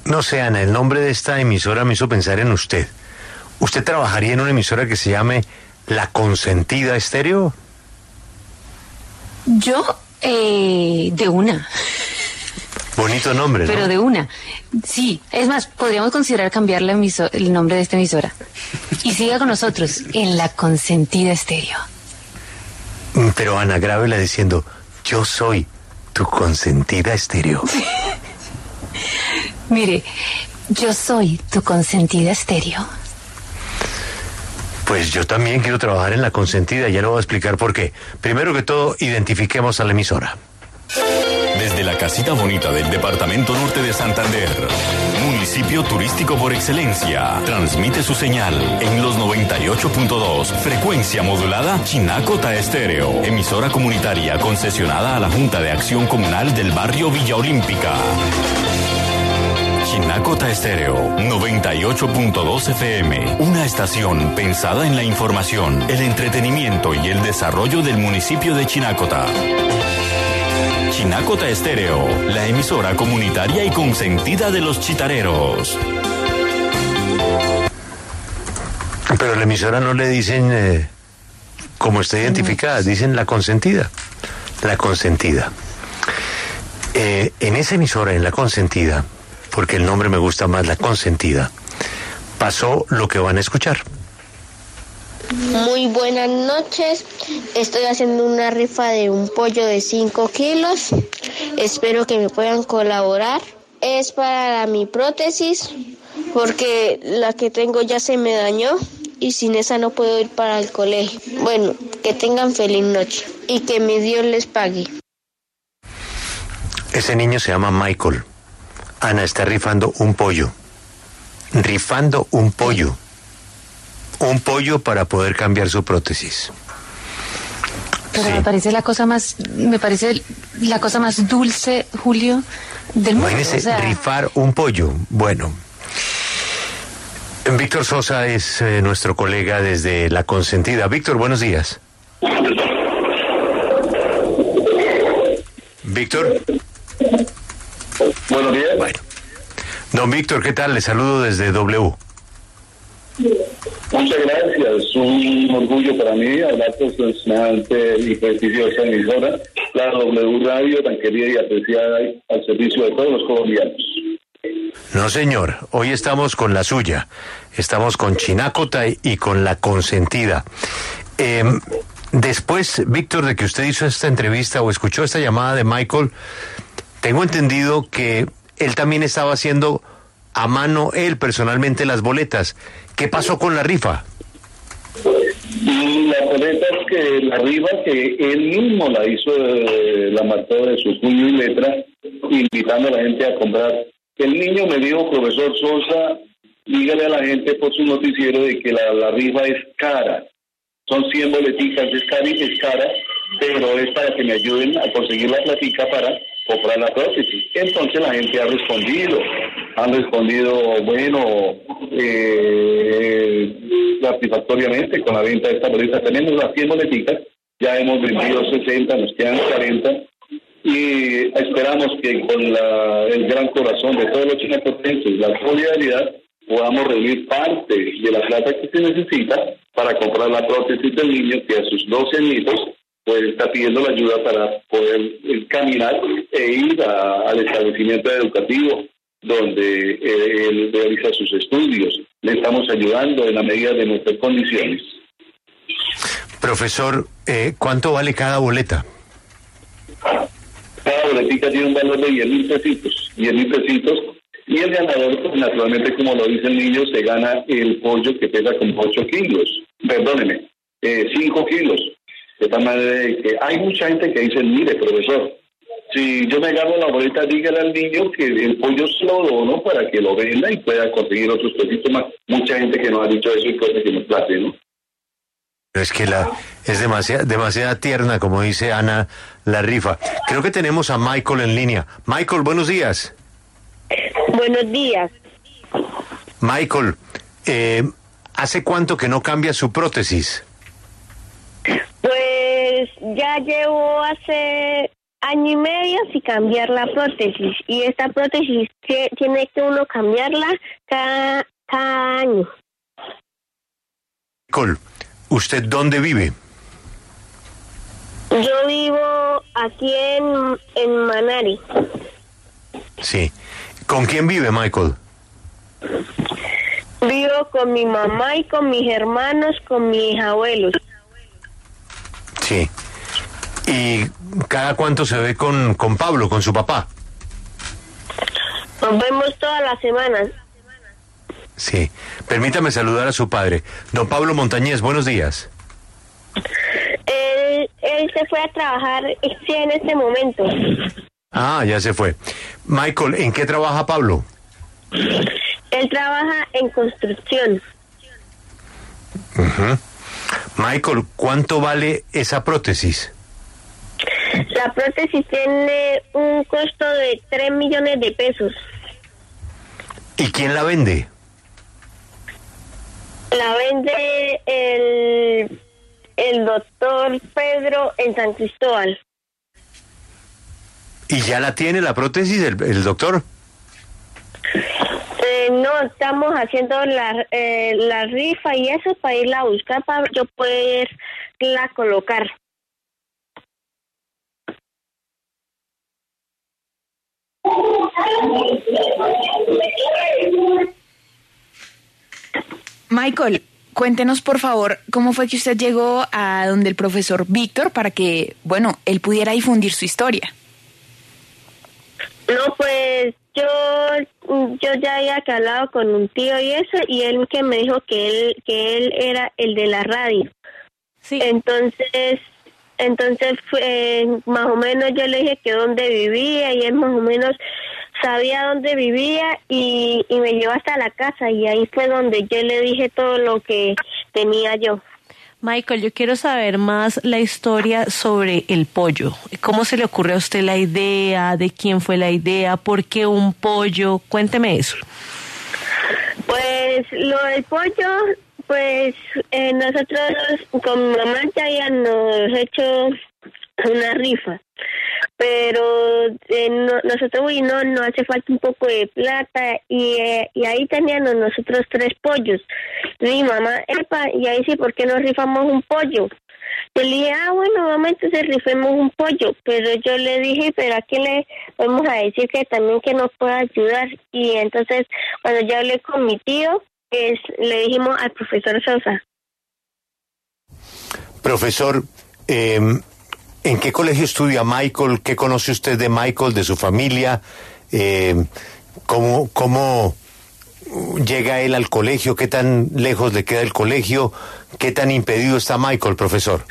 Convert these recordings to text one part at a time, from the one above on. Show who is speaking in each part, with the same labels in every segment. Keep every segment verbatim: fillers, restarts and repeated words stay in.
Speaker 1: No sé, Ana, el nombre de esta emisora me hizo pensar en usted. ¿Usted trabajaría en una emisora que se llame La Consentida Estéreo?
Speaker 2: Yo, eh, de una.
Speaker 1: Bonito nombre, ¿no?
Speaker 2: Pero de una. Sí, es más, podríamos considerar cambiar la emiso- el nombre de esta emisora. Y siga con nosotros en La Consentida Estéreo.
Speaker 1: Pero Ana, grábela diciendo, yo soy tu consentida estéreo.
Speaker 2: Mire, yo soy tu consentida estéreo.
Speaker 1: Pues yo también quiero trabajar en La Consentida, ya le voy a explicar por qué. Primero que todo, identifiquemos a la emisora.
Speaker 3: Desde la casita bonita del departamento norte de Santander, municipio turístico por excelencia, transmite su señal en los noventa y ocho punto dos, frecuencia modulada Chinacota Estéreo, emisora comunitaria concesionada a la Junta de Acción Comunal del barrio Villa Olímpica. Chinacota Estéreo, noventa y ocho punto dos F M, una estación pensada en la información, el entretenimiento y el desarrollo del municipio de Chinacota. Chinacota Estéreo, la emisora comunitaria y consentida de los chitareros.
Speaker 1: Pero la emisora no le dicen eh, como está identificada, dicen La Consentida. La Consentida. Eh, en esa emisora, en La Consentida, porque el nombre me gusta más, La Consentida, pasó lo que van a escuchar.
Speaker 4: Muy buenas noches, estoy haciendo una rifa de un pollo de cinco kilos, espero que me puedan colaborar. Es para mi prótesis, porque la que tengo ya se me dañó y sin esa no puedo ir para el colegio. Bueno, que tengan feliz noche y que mi Dios les pague.
Speaker 1: Ese niño se llama Michael. Ana está rifando un pollo. Rifando un pollo. Un pollo para poder cambiar su prótesis.
Speaker 2: Pero
Speaker 1: Sí.
Speaker 2: me parece la cosa más, me parece la cosa más dulce, Julio, del mundo.
Speaker 1: Imagínese,
Speaker 2: O sea,
Speaker 1: rifar un pollo. Bueno. Víctor Sosa es eh, nuestro colega desde La Consentida. Víctor, buenos días. Víctor.
Speaker 5: Buenos días.
Speaker 1: Bueno. Don Víctor, ¿qué tal? Le saludo desde W.
Speaker 5: Muchas gracias. Un orgullo para mí hablar con su semejante y prestigiosa emisora, la W Radio, tan querida y apreciada al servicio de todos los colombianos.
Speaker 1: No, señor. Hoy estamos con la suya. Estamos con Chinacota y con La Consentida. Eh, después, Víctor, de que usted hizo esta entrevista o escuchó esta llamada de Michael, tengo entendido que él también estaba haciendo a mano, él personalmente, las boletas. ¿Qué pasó con la rifa?
Speaker 5: Y la boleta es que la rifa que él mismo la hizo, eh, la marcó de su puño y letra, invitando a la gente a comprar. El niño me dijo, profesor Sosa, dígale a la gente por su noticiero de que la, la rifa es cara. Son cien boleticas, es cara y es cara, pero es para que me ayuden a conseguir la platica para comprar la prótesis. Entonces la gente ha respondido, han respondido, bueno, eh, satisfactoriamente con la venta de esta boleta. Tenemos las cien boleticas, ya hemos vendido sesenta, nos quedan cuarenta, y esperamos que con la, el gran corazón de todos los chinacotenses, la solidaridad, podamos reunir parte de la plata que se necesita para comprar la prótesis del niño, que a sus doce añitos pues está pidiendo la ayuda para poder eh, caminar e ir a, al establecimiento educativo donde eh, él realiza sus estudios. Le estamos ayudando en la medida de nuestras condiciones.
Speaker 1: Profesor, eh, ¿cuánto vale cada boleta?
Speaker 5: Cada boletica tiene un valor de diez mil pesitos, diez mil pesitos, y el ganador, pues, naturalmente, como lo dice el niño, se gana el pollo que pesa como ocho kilos, perdóneme, eh, cinco kilos. De tal manera que hay mucha gente que dice, mire, profesor, si yo me gano la boleta, dígale al niño que el pollo se lo dono para que lo venda y pueda conseguir otros pesitos más. Mucha gente que nos ha dicho eso y puede que nos plate, ¿no?
Speaker 1: Es que la es demasiada, demasiada tierna, como dice Ana, la rifa. Creo que tenemos a Michael en línea. Michael, buenos días.
Speaker 4: Buenos días.
Speaker 1: Michael, eh, ¿hace cuánto que no cambia su prótesis?
Speaker 4: Pues ya llevo hace año y medio sin cambiar la prótesis. Y esta prótesis que tiene que uno cambiarla cada, cada año.
Speaker 1: Michael, ¿usted dónde vive?
Speaker 4: Yo vivo aquí en, en Manari.
Speaker 1: Sí. ¿Con quién vive, Michael?
Speaker 4: Vivo con mi mamá y con mis hermanos, con mis abuelos.
Speaker 1: Sí. ¿Y cada cuánto se ve con, con Pablo, con su papá?
Speaker 4: Nos vemos todas las semanas.
Speaker 1: Sí. Permítame saludar a su padre. Don Pablo Montañez, buenos días.
Speaker 4: Él, él se fue a trabajar sí, en este momento.
Speaker 1: Ah, ya se fue. Michael, ¿en qué trabaja Pablo?
Speaker 4: Él trabaja en construcción.
Speaker 1: Uh-huh. Michael, ¿cuánto vale esa prótesis?
Speaker 4: La prótesis tiene un costo de tres millones de pesos.
Speaker 1: ¿Y quién la vende?
Speaker 4: La vende el, el doctor Pedro en San Cristóbal.
Speaker 1: ¿Y ya la tiene la prótesis el, el doctor?
Speaker 4: Eh, no, estamos haciendo la, eh, la rifa y eso para irla a buscar para yo poderla colocar.
Speaker 6: Michael, cuéntenos por favor cómo fue que usted llegó a donde el profesor Víctor para que, bueno, él pudiera difundir su historia.
Speaker 4: No, pues yo yo ya había hablado con un tío y eso, y él que me dijo que él que él era el de la radio.
Speaker 6: Sí.
Speaker 4: Entonces, entonces eh, más o menos yo le dije que dónde vivía y él más o menos sabía dónde vivía y, y me llevó hasta la casa y ahí fue donde yo le dije todo lo que tenía yo.
Speaker 7: Michael, yo quiero saber más la historia sobre el pollo. ¿Cómo se le ocurrió a usted la idea? ¿De quién fue la idea? ¿Por qué un pollo? Cuénteme eso.
Speaker 4: Pues lo del pollo, pues eh, nosotros con mi mamá ya habíamos hecho una rifa. Pero eh, no, nosotros, uy, no, no hace falta un poco de plata y, eh, y ahí teníamos nosotros tres pollos. Y mi mamá, epa, y ahí sí, ¿por qué no rifamos un pollo? Yo le dije, ah, bueno, mamá, entonces rifemos un pollo. Pero yo le dije, pero ¿a quién le vamos a decir que también que nos pueda ayudar? Y entonces, cuando yo hablé con mi tío, es, le dijimos al profesor Sosa.
Speaker 1: Profesor, eh... ¿en qué colegio estudia Michael? ¿Qué conoce usted de Michael, de su familia? Eh, ¿cómo, ¿Cómo llega él al colegio? ¿Qué tan lejos le queda el colegio? ¿Qué tan impedido está Michael, profesor?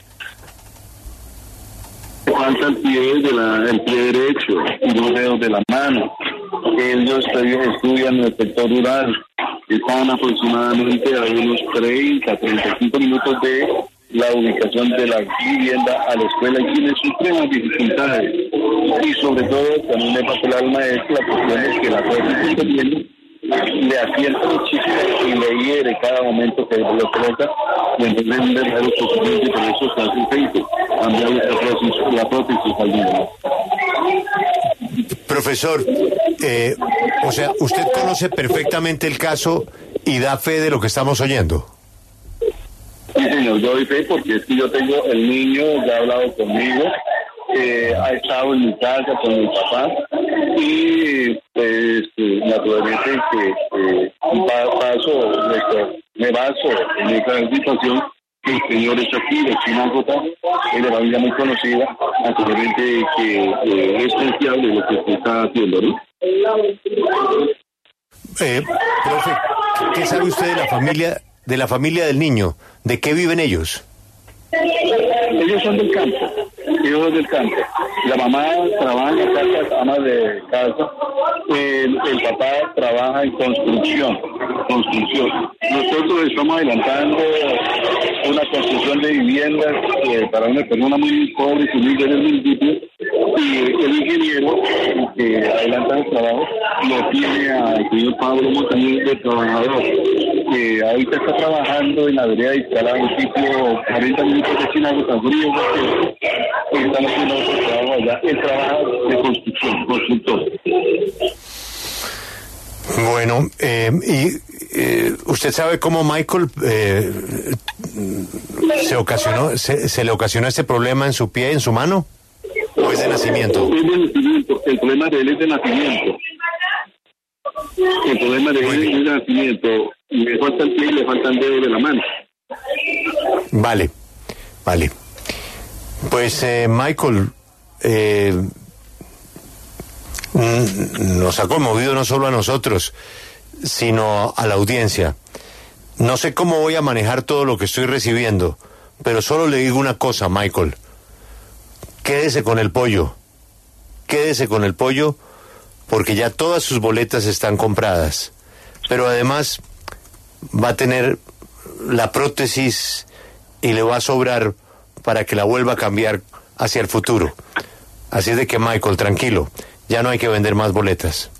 Speaker 5: Falta el pie, de la, el pie derecho y los dedos de la mano. Ellos estudian en el sector rural. Están aproximadamente a unos treinta, treinta y cinco minutos de la ubicación de la vivienda a la escuela y tiene supremas dificultades. Y sobre todo, también le pasó el alma es la cuestión es que la prótesis que tiene le asienta muchísimo y le hiere cada momento que lo coloca, y entonces es un verdadero sufrimiento y por eso se hace feito cambiar la prótesis, la prótesis al niño.
Speaker 1: Profesor, eh, o sea, usted conoce perfectamente el caso y da fe de lo que estamos oyendo.
Speaker 5: Sí, señor, yo doy fe porque es que yo tengo el niño, ya ha hablado conmigo, eh, ha estado en mi casa con mi papá y pues naturalmente que eh, paso, me baso en esta situación. El señor está aquí de Chinacota, es de familia muy conocida, naturalmente que eh, es confiable lo que se está haciendo, ¿no?
Speaker 1: Eh, profe, ¿qué sabe usted de la familia, de la familia del niño? ¿De qué viven ellos?
Speaker 5: Ellos son del campo, ellos son del campo. La mamá trabaja en casa, ama de casa. El, el papá trabaja en construcción, construcción. Nosotros estamos adelantando una construcción de viviendas eh, para una persona muy pobre y humilde del municipio, y el ingeniero que adelanta el trabajo lo tiene al señor Pablo Montañez de trabajador, que ahorita está trabajando en la vereda instalada en un sitio cuarenta minutos de Chinacota, frío, que están haciendo otro trabajo allá. Él trabaja de construcción, consultor.
Speaker 1: Bueno, eh, y eh, usted sabe cómo Michael eh, se ocasionó, se, se le ocasionó este problema en su pie, en su mano, o es de nacimiento.
Speaker 5: Es de nacimiento. El problema de él es de nacimiento. El problema de él es de nacimiento. Le falta el pie y le falta el dedo de la mano.
Speaker 1: Vale, vale. Pues eh, Michael, eh, nos ha conmovido no solo a nosotros, sino a la audiencia. No sé cómo voy a manejar todo lo que estoy recibiendo, pero solo le digo una cosa, Michael. Quédese con el pollo. Quédese con el pollo porque ya todas sus boletas están compradas. Pero además va a tener la prótesis y le va a sobrar para que la vuelva a cambiar hacia el futuro. Así es de que, Michael, tranquilo. Ya no hay que vender más boletas.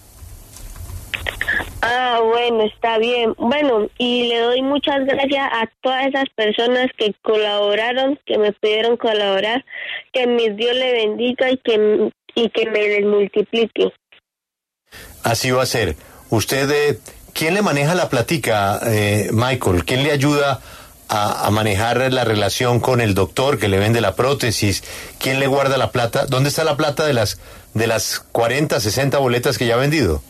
Speaker 4: Ah, bueno, está bien. Bueno, y le doy muchas gracias a todas esas personas que colaboraron, que me pidieron colaborar, que mi Dios le bendiga y que, y que me les multiplique.
Speaker 1: Así va a ser. Usted, eh, ¿quién le maneja la plática, eh, Michael? ¿Quién le ayuda a, a manejar la relación con el doctor que le vende la prótesis? ¿Quién le guarda la plata? ¿Dónde está la plata de las de las cuarenta, sesenta boletas que ya ha vendido?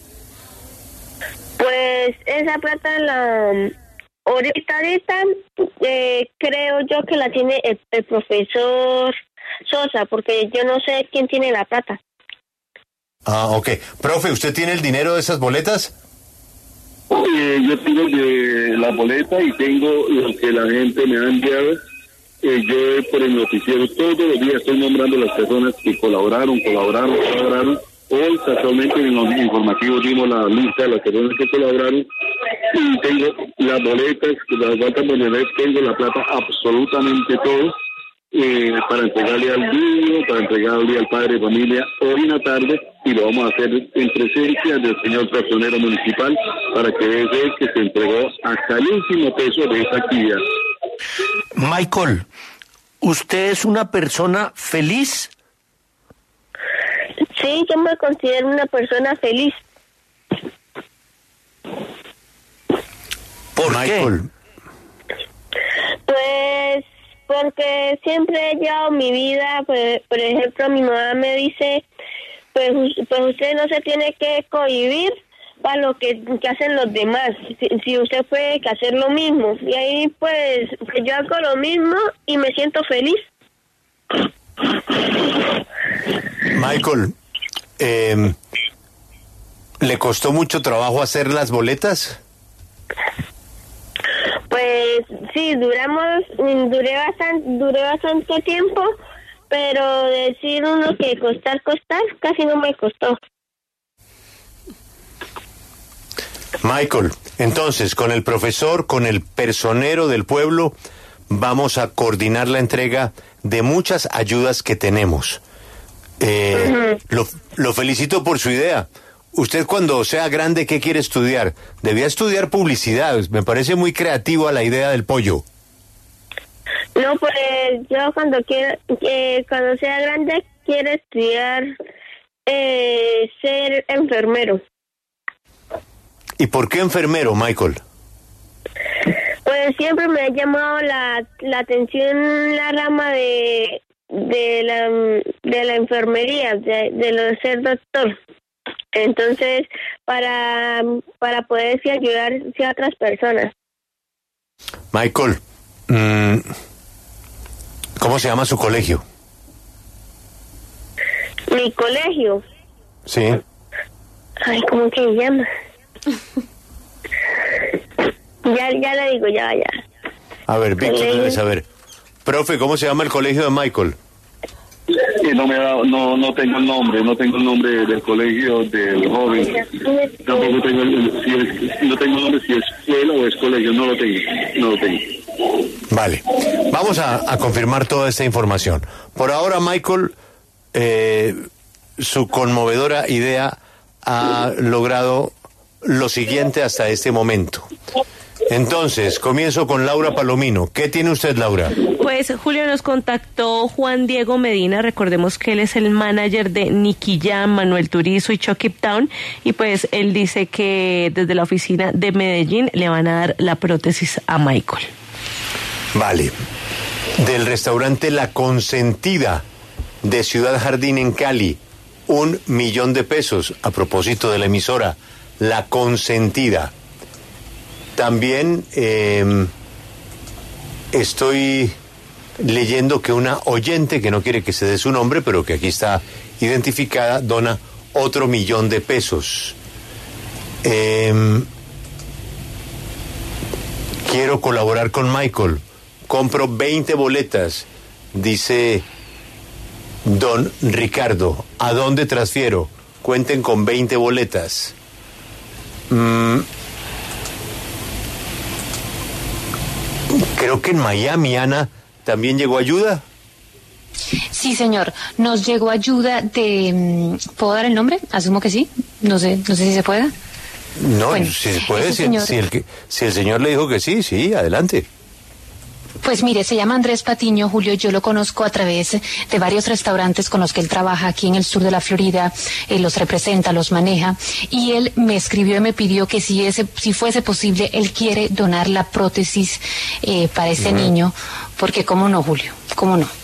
Speaker 4: Pues esa plata la ahorita ahorita eh, creo yo que la tiene el, el profesor Sosa, porque yo no sé quién tiene la plata.
Speaker 1: Ah, ok. Profe, ¿usted tiene el dinero de esas boletas?
Speaker 5: Eh, yo tengo de la boleta y tengo lo que la gente me ha enviado. Eh, yo por el noticiero todos los días estoy nombrando a las personas que colaboraron, colaboraron, colaboraron. Hoy casualmente en los informativos dimos la lista de las personas que colaboraron y tengo las boletas, las faltan boletas, tengo la plata, absolutamente todo, eh, para entregarle al niño, para entregarle al padre de familia hoy en la tarde, y lo vamos a hacer en presencia del señor personero municipal para que vea que se entregó hasta el último peso de esta actividad.
Speaker 8: Michael, ¿usted es una persona feliz?
Speaker 4: Sí, yo me considero una persona feliz.
Speaker 8: ¿Por
Speaker 1: Michael.
Speaker 8: qué?
Speaker 4: Pues porque siempre he llevado mi vida, pues, por ejemplo, mi mamá me dice, pues, pues usted no se tiene que cohibir para lo que, que hacen los demás, si, si usted puede que hacer lo mismo. Y ahí pues, pues yo hago lo mismo y me siento feliz.
Speaker 1: Michael, eh, ¿le costó mucho trabajo hacer las boletas?
Speaker 4: Pues sí, duramos, duré bastante, duré bastante tiempo, pero decir uno que costar, costar, casi no me costó.
Speaker 1: Michael, entonces, con el profesor, con el personero del pueblo, vamos a coordinar la entrega de muchas ayudas que tenemos. Eh, uh-huh. lo, lo felicito por su idea. Usted cuando sea grande, ¿qué quiere estudiar? Debía estudiar publicidad. Me parece muy creativa la idea del pollo.
Speaker 4: No, pues yo cuando quiera, eh, cuando sea grande quiero estudiar eh, ser enfermero.
Speaker 1: ¿Y por qué enfermero, Michael?
Speaker 4: Pues siempre me ha llamado la, la atención la rama de de la de la enfermería, de, de lo de ser doctor. Entonces, para para poder sí, ayudar sí, a otras personas.
Speaker 1: Michael, mmm, ¿cómo se llama su colegio?
Speaker 4: Mi colegio.
Speaker 1: Sí.
Speaker 4: Ay, ¿cómo que se llama? ya ya le digo, ya, ya.
Speaker 1: A ver, Víctor debe saber. Profe, ¿cómo se llama el colegio de Michael?
Speaker 5: Eh, no me ha dado, no, no tengo el nombre, no tengo el nombre del colegio del joven. Tampoco tengo el, si es, no tengo el nombre si es escuela o es colegio, no lo tengo, no lo tengo.
Speaker 1: Vale, vamos a, a confirmar toda esta información. Por ahora, Michael, eh, su conmovedora idea ha logrado lo siguiente hasta este momento. Entonces, comienzo con Laura Palomino. ¿Qué tiene usted, Laura?
Speaker 7: Pues Julio, nos contactó Juan Diego Medina, recordemos que él es el manager de Nicky Jam, Manuel Turizo y Chucky Town, y pues él dice que desde la oficina de Medellín le van a dar la prótesis a Michael.
Speaker 1: Vale. Del restaurante La Consentida de Ciudad Jardín en Cali, un millón de pesos, a propósito de la emisora La Consentida. También eh, estoy leyendo que una oyente, que no quiere que se dé su nombre, pero que aquí está identificada, dona otro millón de pesos. Eh, quiero colaborar con Michael. Compro veinte boletas, dice don Ricardo. ¿A dónde transfiero? Cuenten con veinte boletas. Mm. Creo que en Miami, Ana, también llegó ayuda.
Speaker 2: Sí, señor. Nos llegó ayuda de... ¿Puedo dar el nombre? Asumo que sí. No sé, no sé si se puede.
Speaker 1: No,
Speaker 2: bueno,
Speaker 1: si se puede. Si,
Speaker 2: señor...
Speaker 1: si, el que, si el señor le dijo que sí, sí, adelante.
Speaker 2: Pues mire, se llama Andrés Patiño, Julio. Yo lo conozco a través de varios restaurantes con los que él trabaja aquí en el sur de la Florida. Él los representa, los maneja. Y él me escribió y me pidió que si, ese, si fuese posible, él quiere donar la prótesis eh, para ese uh-huh. niño. Porque cómo no, Julio, cómo no.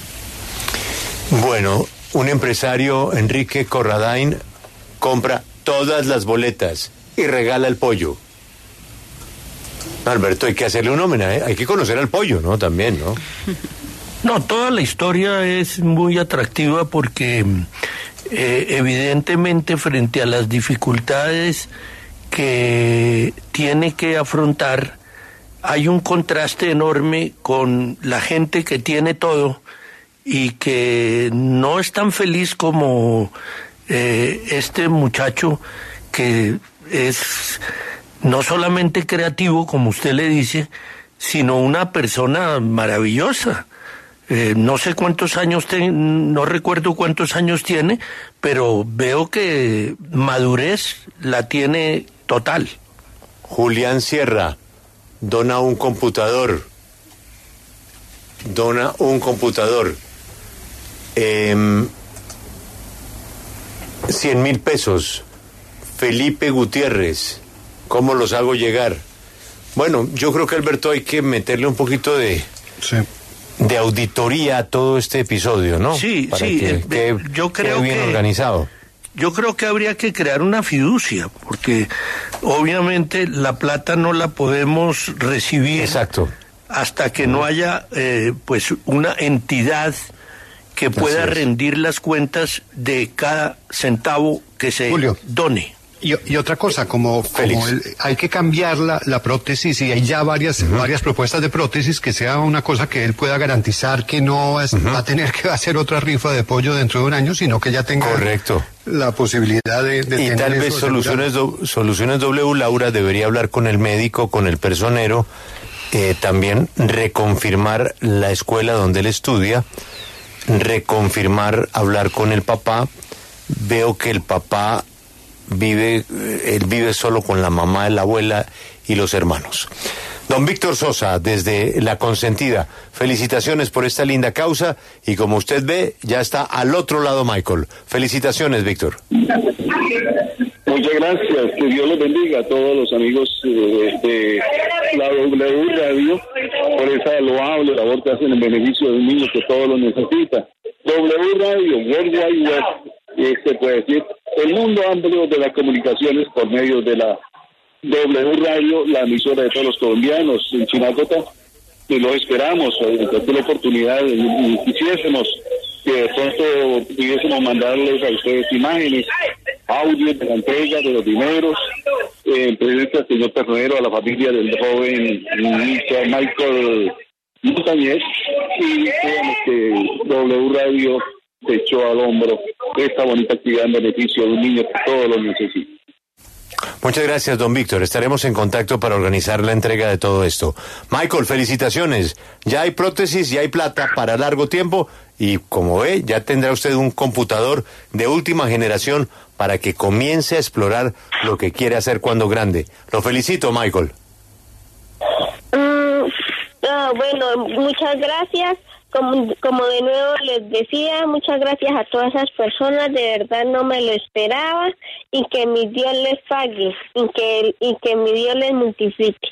Speaker 1: Bueno, un empresario, Enrique Corradain, compra todas las boletas y regala el pollo. Alberto, hay que hacerle un homenaje, hay que conocer al pollo, ¿no? También, ¿no?
Speaker 8: No, toda la historia es muy atractiva porque eh, evidentemente frente a las dificultades que tiene que afrontar, hay un contraste enorme con la gente que tiene todo y que no es tan feliz como eh, este muchacho que es... no solamente creativo, como usted le dice, sino una persona maravillosa. Eh, no sé cuántos años, ten, no recuerdo cuántos años tiene, pero veo que madurez la tiene total.
Speaker 1: Julián Sierra dona un computador. Dona un computador. Eh, cien mil pesos. Felipe Gutiérrez. ¿Cómo los hago llegar? Bueno, yo creo que, Alberto, hay que meterle un poquito de, sí. de auditoría a todo este episodio, ¿no?
Speaker 8: Sí,
Speaker 1: Para
Speaker 8: sí.
Speaker 1: Que,
Speaker 8: eh,
Speaker 1: que,
Speaker 8: yo creo
Speaker 1: bien
Speaker 8: que
Speaker 1: organizado.
Speaker 8: Yo creo que habría que crear una fiducia, porque obviamente la plata no la podemos recibir. Exacto. Hasta que no haya, eh, pues, una entidad que pueda rendir las cuentas de cada centavo que se Julio. done.
Speaker 9: Y, y otra cosa, como, como el, hay que cambiar la, la prótesis y hay ya varias uh-huh. varias propuestas de prótesis, que sea una cosa que él pueda garantizar que no es, uh-huh. va a tener que hacer otra rifa de pollo dentro de un año, sino que ya tenga Correcto. la posibilidad de, de
Speaker 1: y
Speaker 9: tener
Speaker 1: tal vez soluciones, do, soluciones W, Laura, debería hablar con el médico, con el personero, eh, también reconfirmar la escuela donde él estudia, reconfirmar, hablar con el papá. Veo que el papá vive, él vive solo con la mamá, la abuela y los hermanos. Don Víctor Sosa, desde La Consentida, felicitaciones por esta linda causa y como usted ve, ya está al otro lado Michael. Felicitaciones, Víctor.
Speaker 5: Muchas gracias, que Dios los bendiga a todos los amigos de, de la W Radio por esa loable labor que hacen en beneficio de un niño que todos lo necesita. W Radio, World Wide Web, se puede decir, el mundo amplio de las comunicaciones por medio de la W Radio, la emisora de todos los colombianos en Chinacota, y los esperamos en cualquier oportunidad y, y quisiésemos que de pronto pudiésemos mandarles a ustedes imágenes, audios de la entrega de los dineros, eh, en presencia del señor Pernero, a la familia del joven Michael Montañez, y veamos que W Radio se echó al hombro esta bonita actividad en beneficio de un niño que todos lo necesitan.
Speaker 1: Muchas gracias, don Víctor. Estaremos en contacto para organizar la entrega de todo esto. Michael, felicitaciones. Ya hay prótesis, ya hay plata para largo tiempo y, como ve, ya tendrá usted un computador de última generación para que comience a explorar lo que quiere hacer cuando grande. Lo felicito, Michael.
Speaker 4: Ah, bueno, muchas gracias. Como, como de nuevo les decía, muchas gracias a todas esas personas, de verdad no me lo esperaba, y que mi Dios les pague, y que, y que mi Dios les multiplique.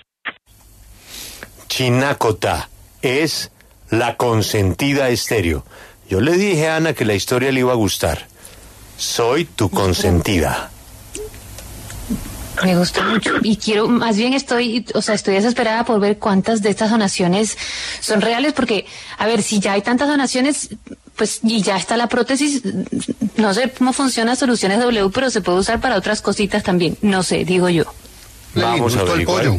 Speaker 1: Chinacota es la consentida estéreo. Yo le dije a Ana que la historia le iba a gustar. Soy tu consentida.
Speaker 2: Me gustó mucho y quiero, más bien estoy, o sea, estoy desesperada por ver cuántas de estas donaciones son reales, porque, a ver, si ya hay tantas donaciones, pues, y ya está la prótesis, no sé cómo funciona Soluciones W, pero se puede usar para otras cositas también, no sé, digo yo.
Speaker 1: Vamos a ver
Speaker 9: el pollo.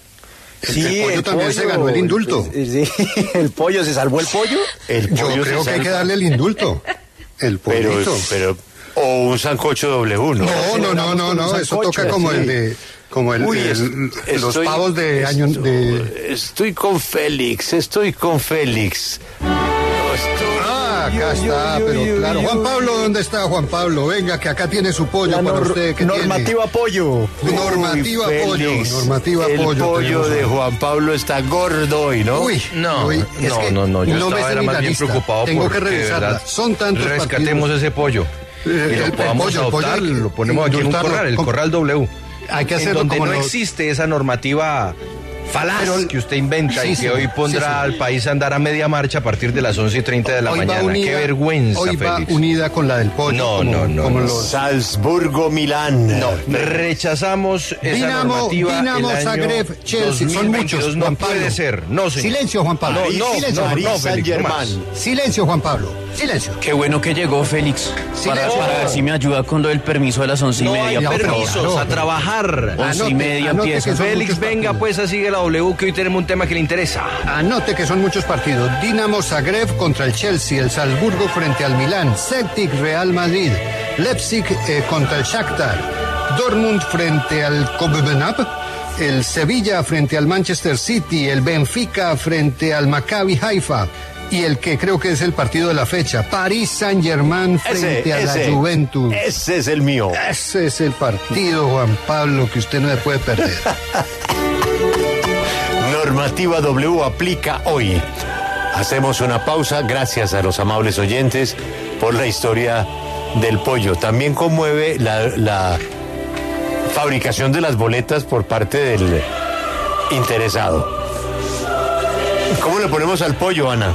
Speaker 9: El,
Speaker 10: Sí,
Speaker 9: el pollo
Speaker 10: el
Speaker 9: también
Speaker 10: pollo,
Speaker 9: se ganó el indulto.
Speaker 10: Sí, el pollo, ¿se salvó el pollo?
Speaker 1: El
Speaker 9: Yo
Speaker 1: pollo
Speaker 9: creo
Speaker 1: se
Speaker 9: que hay que
Speaker 1: salva.
Speaker 9: darle el indulto. El
Speaker 1: Pero,
Speaker 9: pollito.
Speaker 1: pero, o un sancocho W, ¿no?
Speaker 9: No, no, no, no, no, eso toca como el de, como el,
Speaker 1: Uy,
Speaker 9: el-
Speaker 1: es-
Speaker 9: los
Speaker 1: estoy-
Speaker 9: pavos de año
Speaker 1: esto-
Speaker 9: de.
Speaker 1: Estoy con Félix, estoy con Félix. No, estoy-
Speaker 9: Ah, acá está, pero claro. Juan Pablo, ¿dónde está Juan Pablo? Venga, que acá tiene su pollo
Speaker 10: La
Speaker 9: para
Speaker 10: nor-
Speaker 9: usted. ¿Qué
Speaker 10: normativa pollo.
Speaker 9: tiene? Normativa
Speaker 1: Uy,
Speaker 9: pollo.
Speaker 1: Félix,
Speaker 9: Normativa
Speaker 1: el
Speaker 9: pollo.
Speaker 1: pollo
Speaker 9: tenemos
Speaker 1: de
Speaker 9: hoy.
Speaker 1: Juan Pablo está gordo hoy, ¿no?
Speaker 9: Uy,
Speaker 11: No,
Speaker 9: uy, es
Speaker 11: no,
Speaker 9: que
Speaker 11: no, no, yo
Speaker 9: me
Speaker 11: estaba
Speaker 9: sé
Speaker 11: era
Speaker 9: ni
Speaker 11: más
Speaker 9: la
Speaker 11: bien
Speaker 9: lista.
Speaker 11: preocupado
Speaker 9: Tengo
Speaker 11: porque
Speaker 9: que
Speaker 11: de
Speaker 9: revisarla.
Speaker 11: verdad
Speaker 9: Son tantos
Speaker 11: rescatemos
Speaker 9: partidos.
Speaker 11: ese pollo
Speaker 9: Eh,
Speaker 11: y
Speaker 9: el-
Speaker 11: lo
Speaker 9: el
Speaker 11: podamos
Speaker 9: pollo, el pollo
Speaker 11: adoptar,
Speaker 9: hay que
Speaker 11: lo ponemos aquí en un
Speaker 9: indultarlo.
Speaker 11: corral, el
Speaker 9: Com-
Speaker 11: corral W.
Speaker 9: Hay que
Speaker 11: en
Speaker 9: hacerlo
Speaker 11: donde
Speaker 9: como
Speaker 11: no
Speaker 9: los-
Speaker 11: existe esa normativa falaz
Speaker 9: Pero-
Speaker 11: que usted inventa
Speaker 9: Sí,
Speaker 11: y
Speaker 9: sí,
Speaker 11: que hoy pondrá
Speaker 9: sí, sí.
Speaker 11: al país a andar a media marcha a partir de las once y treinta de la
Speaker 9: Hoy va
Speaker 11: mañana.
Speaker 9: unida-
Speaker 11: Qué vergüenza,
Speaker 9: Hoy va
Speaker 11: Félix.
Speaker 9: unida con la del pollo.
Speaker 11: No,
Speaker 9: como,
Speaker 11: no, no,
Speaker 9: como
Speaker 11: no.
Speaker 9: los
Speaker 1: Salzburgo, Milán.
Speaker 11: No, rechazamos esa
Speaker 9: Dinamo,
Speaker 11: normativa.
Speaker 9: Dinamo,
Speaker 11: el año
Speaker 9: Zagreb, Chelsea, son
Speaker 11: dos mil veintidós.
Speaker 9: muchos,
Speaker 11: No
Speaker 9: Juan Pablo.
Speaker 11: puede ser, no, señor.
Speaker 9: Silencio, Juan Pablo.
Speaker 11: No, no,
Speaker 9: Silencio,
Speaker 11: no,
Speaker 9: Juan
Speaker 11: no,
Speaker 9: Pablo.
Speaker 11: Félix, no más.
Speaker 1: Saint-Germain.
Speaker 9: Silencio, Juan Pablo. Silencio.
Speaker 12: Qué bueno que llegó Félix para,
Speaker 9: Silencio.
Speaker 12: para ver si me ayuda con lo del permiso de las once y
Speaker 11: No
Speaker 12: media.
Speaker 11: hay
Speaker 9: no,
Speaker 12: por
Speaker 9: pero-
Speaker 12: favor.
Speaker 11: permisos,
Speaker 9: no,
Speaker 11: a
Speaker 9: no.
Speaker 11: trabajar.
Speaker 12: Once y
Speaker 9: Anote,
Speaker 12: media
Speaker 9: anote
Speaker 12: empieza.
Speaker 9: que son
Speaker 11: Félix,
Speaker 9: muchos
Speaker 11: venga
Speaker 9: partidos.
Speaker 11: pues a sigue la W, que hoy tenemos un tema que le interesa.
Speaker 9: Anote que son muchos partidos. Dinamo Zagreb contra el Chelsea, el Salzburgo frente al Milán, Celtic Real Madrid, Leipzig eh, contra el Shakhtar, Dortmund frente al Kopenhague, el Sevilla frente al Manchester City, el Benfica frente al Maccabi Haifa y el que creo que es el partido de la fecha, París Saint-Germain frente
Speaker 1: Ese,
Speaker 9: a
Speaker 1: ese,
Speaker 9: la Juventus.
Speaker 1: ese es el mío.
Speaker 9: Ese es el partido, Juan Pablo, que usted no se puede perder.
Speaker 1: Normativa W aplica hoy. Hacemos una pausa, gracias a los amables oyentes por la historia del pollo. También conmueve la, la fabricación de las boletas por parte del interesado. ¿Cómo le ponemos al pollo, Ana?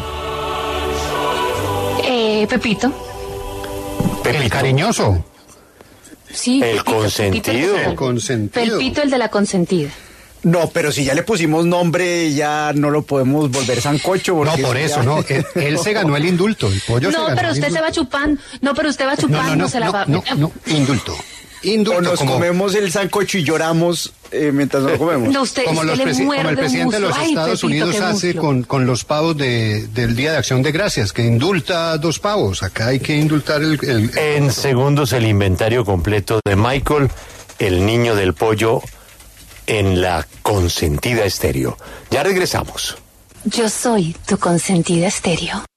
Speaker 2: Eh, Pepito.
Speaker 9: El cariñoso.
Speaker 2: Sí.
Speaker 1: El
Speaker 2: Pepito,
Speaker 1: consentido.
Speaker 2: Pepito,
Speaker 9: El consentido.
Speaker 2: Pepito, el de la consentida.
Speaker 10: No, pero si ya le pusimos nombre, ya no lo podemos volver sancocho.
Speaker 9: No,
Speaker 10: porque
Speaker 9: por
Speaker 10: ya-
Speaker 9: eso, no. Él, él se ganó el indulto. El pollo se
Speaker 2: No,
Speaker 9: ganó
Speaker 2: pero
Speaker 9: el
Speaker 2: usted se
Speaker 9: indulto.
Speaker 2: va chupando. No, pero usted va chupando,
Speaker 9: No, no, no,
Speaker 2: se la
Speaker 9: no,
Speaker 2: va.
Speaker 9: no, no, indulto. Indulto
Speaker 10: O nos
Speaker 9: como,
Speaker 10: comemos el sancocho y lloramos eh, mientras no lo comemos.
Speaker 2: No, usted,
Speaker 9: como,
Speaker 2: usted
Speaker 9: los
Speaker 2: le
Speaker 9: presi-
Speaker 2: muerde
Speaker 9: como el
Speaker 2: un
Speaker 9: presidente de los
Speaker 2: muslo. Ay,
Speaker 9: Estados
Speaker 2: Pepito,
Speaker 9: Unidos
Speaker 2: qué
Speaker 9: hace
Speaker 2: muslo.
Speaker 9: con, con los pavos de, del Día de Acción de Gracias, que indulta dos pavos. Acá hay que indultar el... el-
Speaker 1: En segundos el inventario completo de Michael, el niño del pollo, en la consentida estéreo. Ya regresamos.
Speaker 2: Yo soy tu consentida estéreo.